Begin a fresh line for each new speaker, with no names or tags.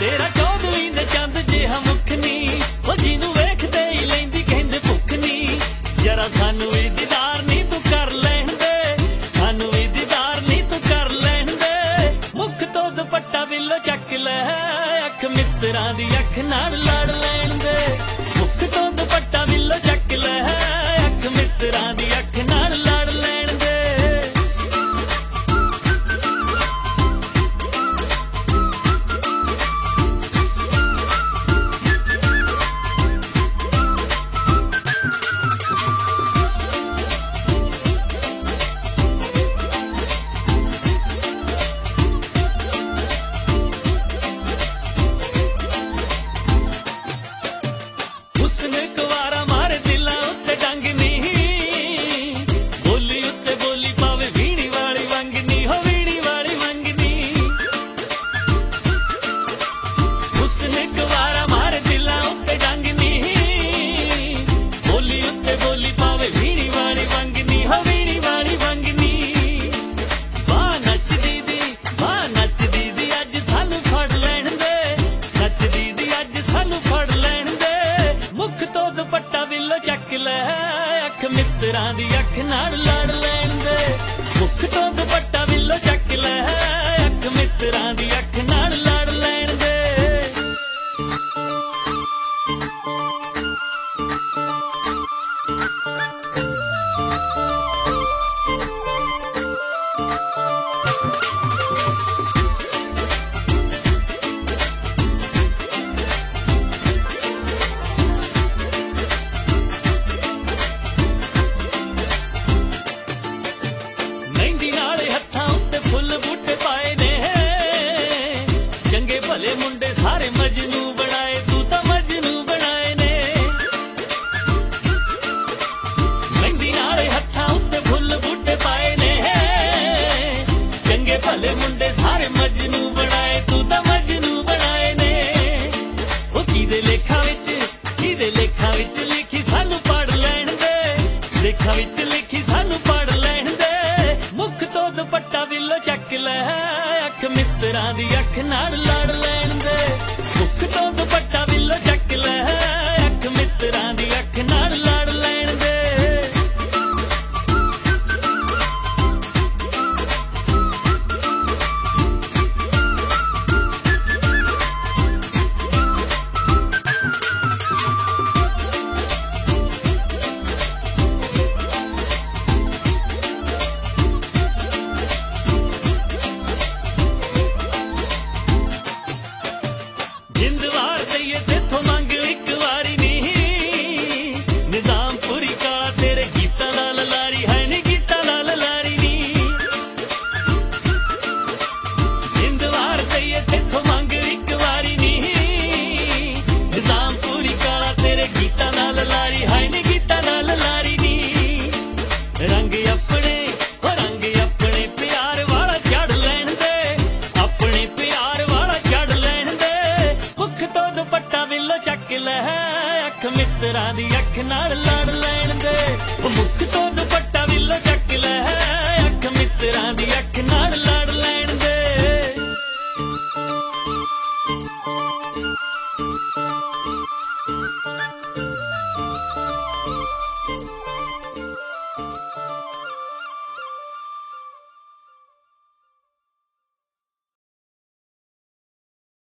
तेरा 14वीं दे चंद जिहा मुख नी, ओ जिन्नू वेखदे ही लैंदी कहंदे भुख नी। जरा सानू भी दीदार नी तू कर लैण दे, सानू भी दीदार नी तू कर लैण दे। मुख तो दुपट्टा विल्लो चक लै, अख मित्रां दी अख नाल लड़ लैण दे। मुख तो दुपट्टा विल्लो चक लै, अख मित्रां दी अख नाल लड़ लैण दे। हुस्न कुवारा मारे दिलां उत्ते डंग नी, बोली उत्ते बोली पावे वीणी वाली वंगनी, हो वीणी वाली वंगनी। हुस्न कुवारा मारे दिलां उत्ते डंग नी, बोली उत्ते बोली पावे वीणी वाली वंगनी, हो वीणी वाली वंगनी। वाह नचदी दी अज सानू फड़ लैण दे, नचदी दी अज सानू फड़ लैण दे। मुख तो दुपट्टा विल्लो चक लै, अख मित्रां दी अख नाल लड़ लैण दे। मुख तो दुपट्टा विल्लो चक लै, अख मित्रां दी अख नाल लड़ लैण दे। मेहंदी नाले हत्थां उत्ते फुੱਲ बूटे पाए ने, चंगे भले मुंडे सारे मजनू बनाए, तू तां मजनू बनाए ने। मेहंदी नाले हत्थां उत्ते फुੱਲ बूटे पाए ने, चंगे भले मुंडे सारे मजनू बनाए, तू तां मजनू बनाए ने। ओ किहदे लेखां विच लिखी सानू पढ़ लैण दे, लेखां विच लिखी सानू पढ़ लैण दे। मुख तो दुपट्टा विल्लो चक लै, अख मित्रां दी अख नाल लड़ लैण दे। मुख तो दुपट्टा विल्लो चक लै, अख मित्रां दी अख नाल लड़ लैण दे। जिंद वार दईए तेथों मंग इक वारी नी, निजाम पूरी काला तेरे गीतां नाल लारी है नी, गीतां नाल लारी नी। जिंद वार दईए तेथों मंग इक वारी नी, निजाम पूरी काला तेरे गीतां नाल लारी है नी, गीतां नाल लारी नी। रंग अपने प्यार वाला चढ़ लैण दे, अपने प्यार वाला चढ़ लैण दे। मुख तो दुपट्टा विल्लो चक लै, अख मित्रां दी अख नाल लड़ लैण दे। मुख तो दुपट्टा विल्लो चक लै, अख मित्रां दी अख नाल लड़